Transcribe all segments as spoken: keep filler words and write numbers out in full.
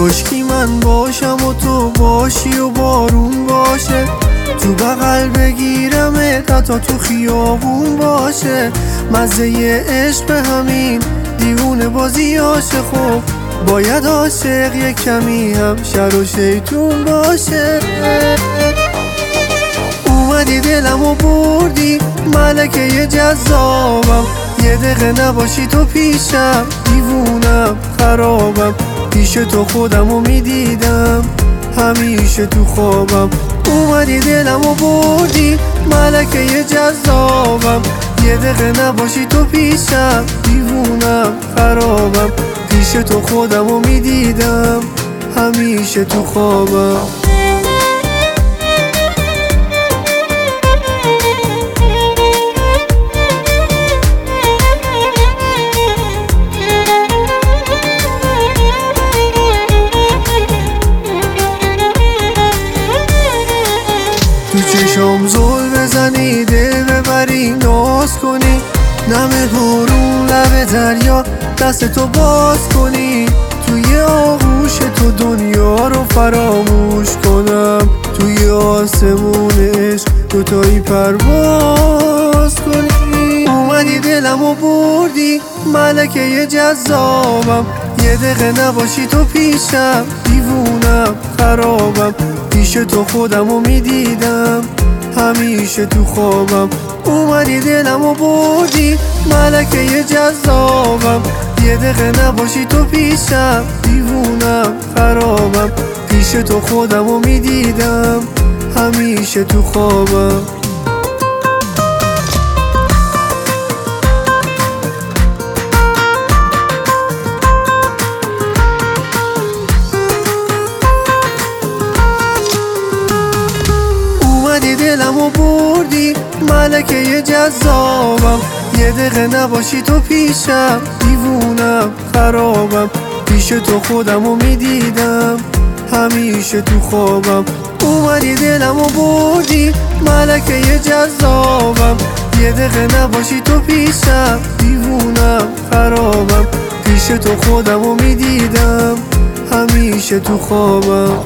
خشکی من باشم و تو باشی و بارون باشه، تو بغل بگیرمت حتی تو خیابون باشه. مزه عشق همین دیوونه بازیاشه، خب باید عاشق یک کمی هم شر و شیطون باشه. اومدی دلمو بردی ملکه جذابم، یه دقیقه نباشی تو پیشم دیوونم خرابم. پیش تو خودمو میدیدم همیشه تو خوابم. اومدی دلمو بردی ملکه جذابم، یه دقیقه نباشی تو پیشم دیوونم خرابم. پیش تو خودمو میدیدم همیشه تو خوابم. تو چشم زل بزنی دل ببری ناز کنی، نم بارون لب دریا دست تو باز کنی. توی آغوش تو دنیا رو فراموش کنم، توی آسمون عشق دوتایی پرواز کنی. اومدی دلمو بردی ملکه جذابم، یه دقیقه نباشی تو پیشم دیوونم خرابم. پیش تو خودمو میدیدم همیشه تو خوابم. اومدی دلمو بردی ملکه جذابم، یه دقیقه نباشی تو پیشم دیوونم خرابم. پیش تو خودمو میدیدم همیشه تو خوابم. اومدی دلمو بردی ملکه جذابم، یه دقیقه نباشی تو پیشم دیوونم خرابم. پیش تو خودمو میدیدم همیشه تو خوابم. اومدی دلمو بردی ملکه جذابم، یه دقیقه نباشی تو پیشم دیوونم خرابم. پیش تو خودمو میدیدم همیشه تو خوابم.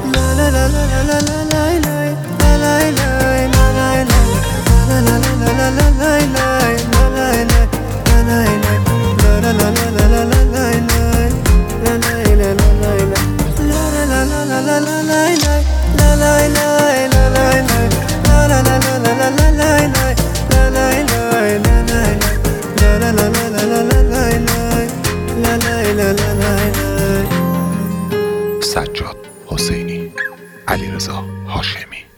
سجاد حسینی، علیرضا هاشمی.